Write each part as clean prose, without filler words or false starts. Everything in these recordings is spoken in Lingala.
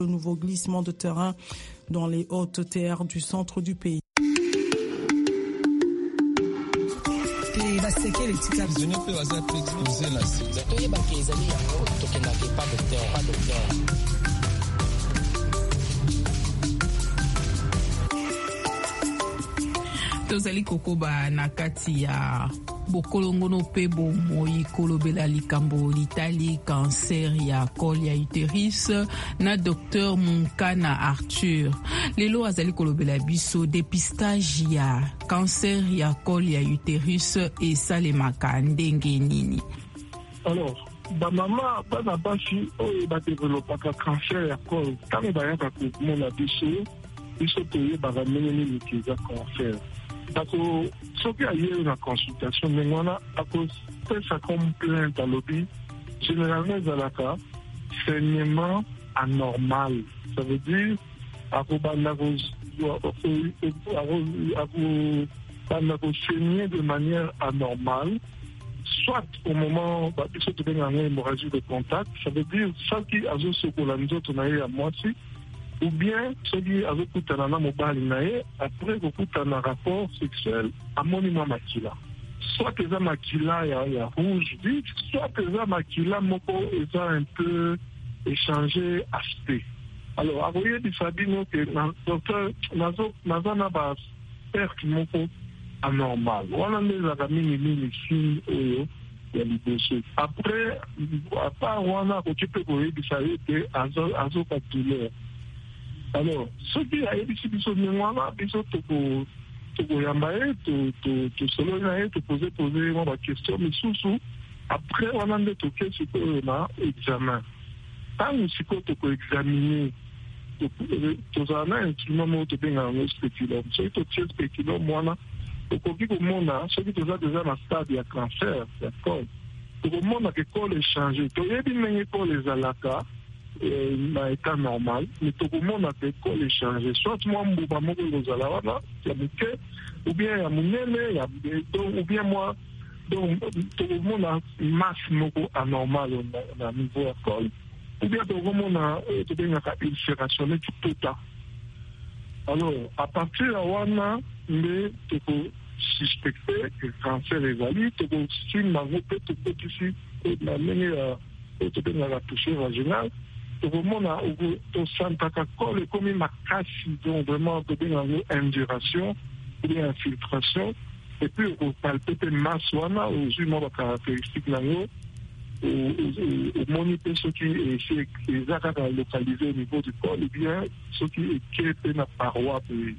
Le nouveau glissement de terrain dans les hautes terres du centre du pays. Tozali kokoba na kati ya bokolongono pe bomoi kolobela likambo litali cancer ya col ya utérus na Dr Munkana Arthur. Lelo azali kolobela biso dépistage ya cancer ya col ya utérus esalemaka ndenge nini. Alors, bamama bana basi oyo badevelopaka cancer ya col ntango bayaka komona biso toyebaka ndenge nini eza cancer. Ako soki aye na consultation ndenge wana akopesa comme plainte alobi généralement ezalaka saignement anormal. Ça veut dire akobanda saigner de manière anormale, soit au moment biso tobengaka hémorragie de contact. Ça veut dire soki azosokola nzoto na ye ya mwasi, ou bien soki azokutana na mobali na ye après kokutana rapport sexuel amoni mwa makila, soit eza makila ya rouge vif, soit eza makila moko eza un peu échangé aspect. Alors akoyebisa bino ke docteur naza na baperte moko anormal wana nde ezalaka mingi signe oyo ya liboso. Après apart wana akoki mpe koyebisa ye te azoka douleur. Alors, ceux qui a été ici, biso tokoyamba ye, tosolo na ye, poser ma question, mais sous après on a nde toke sikoyo na examen. Tant sikoyo tokoexaminer, tozala na instrument moko tobengaka yango spéculum. Soki totie spéculum wana tokoki komona soki toza deja na stade ya cancer ya col, tokomona ke col échangé. Toyebi ndenge col ezalaka na état normal, mais tokomona ke col échangé, soit mwa mbuba moko ezala wana ya moke, ou bien ya monene, ou bien moi tokomona masse moko anormal na niveau ya col, ou bien tokomona tobengaka ulcération neti tota. Alors à partir ya wana nde tokosuspecte ke cancer ezali, tokosime bango mpe tokotisi na ndenge ya tobengaka toucher vaginal. Tokomona tosantaka col ekomi makasi, donc vraiment tobengaka induration ou bien infiltration, et puis opalpe mpe masse wana ozwi mwa bacaractéristique nango, omoni mpe soki eza kaka localisé au niveau du col, ou bien soki eke mpe na paroi pe.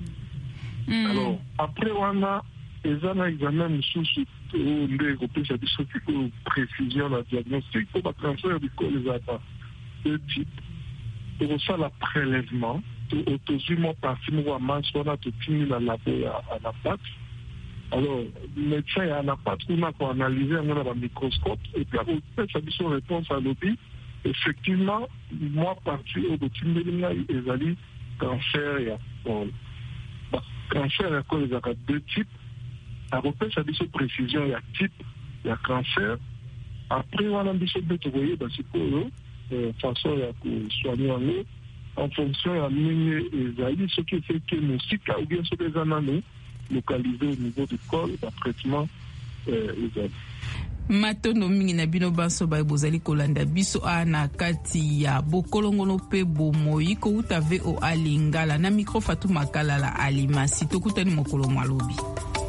Alors après wana eza na examen mosusu nde ekopesa biso sikoyo précision na diagnostic po bacancer du col ezalaka deux types. Tokosala prélèvement, tozwi mwa parti moko ya masse wana totindi na labo ya anapate. Alors médecin ya anapate kuna koanalyse yango na bamicroscope et puis akopesa biso réponse alobi effectivement mwa parti oyo totindeli ngai ezali cancer ya col. Cancer ya col ezalaka deux types. Akopesa biso précision ya type ya cancer. Après wana biso mpe tokoyeba sikoyo façon ya kosoigner yango en fonction ya ndenge ezali, soki efeke mosika ou bien soki eza nano localisé au niveau du col, traitement ezali. Matondo mingi na bino banso baye bozali kolanda biso na kati ya bokolongono pe bomoi kouta VOA Lingala na micro Fatou Makala la Alimasi tokutani mokolo mwalobi.